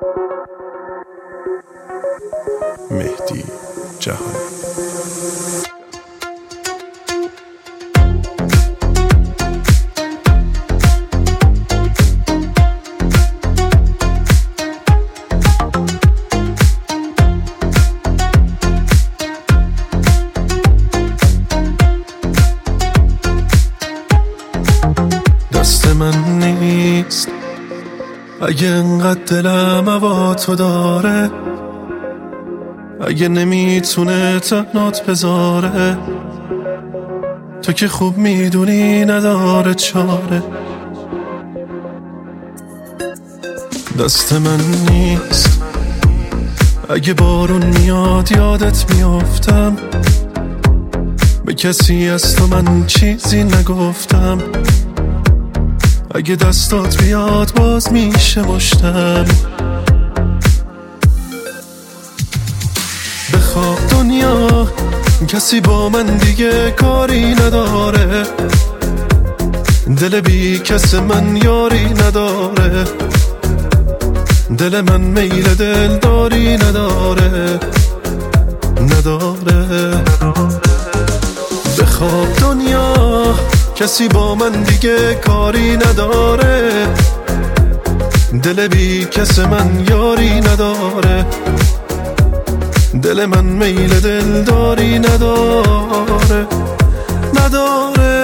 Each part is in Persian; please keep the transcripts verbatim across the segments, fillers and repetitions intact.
مهدی جهانی. دست من نیست اگه انقدر دلم هوا تو داره، اگه نمیتونه تنات بذاره، تو که خوب میدونی نداره چاره. دست من نیست اگه بارون میاد یادت میافتم، به کسی از تو من چیزی نگفتم، اگه دستات بیاد باز میشه مشتم. بخواب دنیا کسی با من دیگه کاری نداره، دل بی کس من یاری نداره، دل من میل دلداری نداره نداره. بخواب دنیا کسی با من دیگه کاری نداره، دل بی کس من یاری نداره، دل من میل دلداری نداره نداره.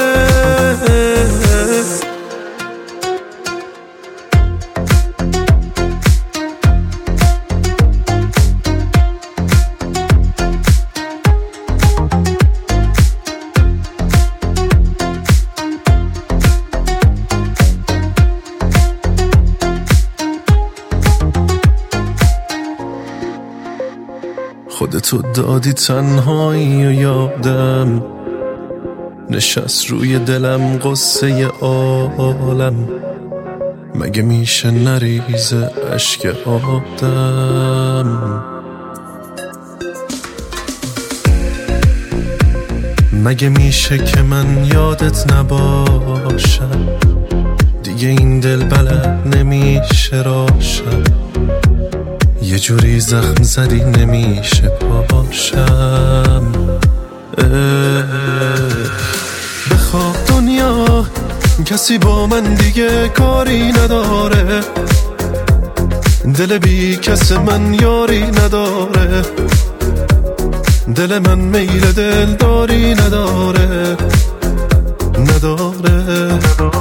خودتو دادی تنهایی و یادم نشست روی دلم قصه عالم، مگه میشه نریزه اشک آدم؟ مگه میشه که من یادت نباشم، دیگه این دل بلد نمیشه راشم، یه جوری زخم زدی نمیشه پاشم. بخواب دنیا کسی با من دیگه کاری نداره، دل بی کس من یاری نداره، دل من میل دلداری نداره نداره.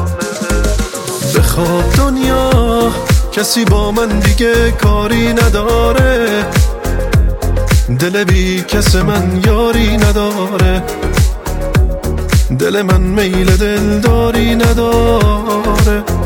بخواب دنیا کسی با من دیگه کاری نداره، دل بی کس من یاری نداره، دل من میل دلداری نداره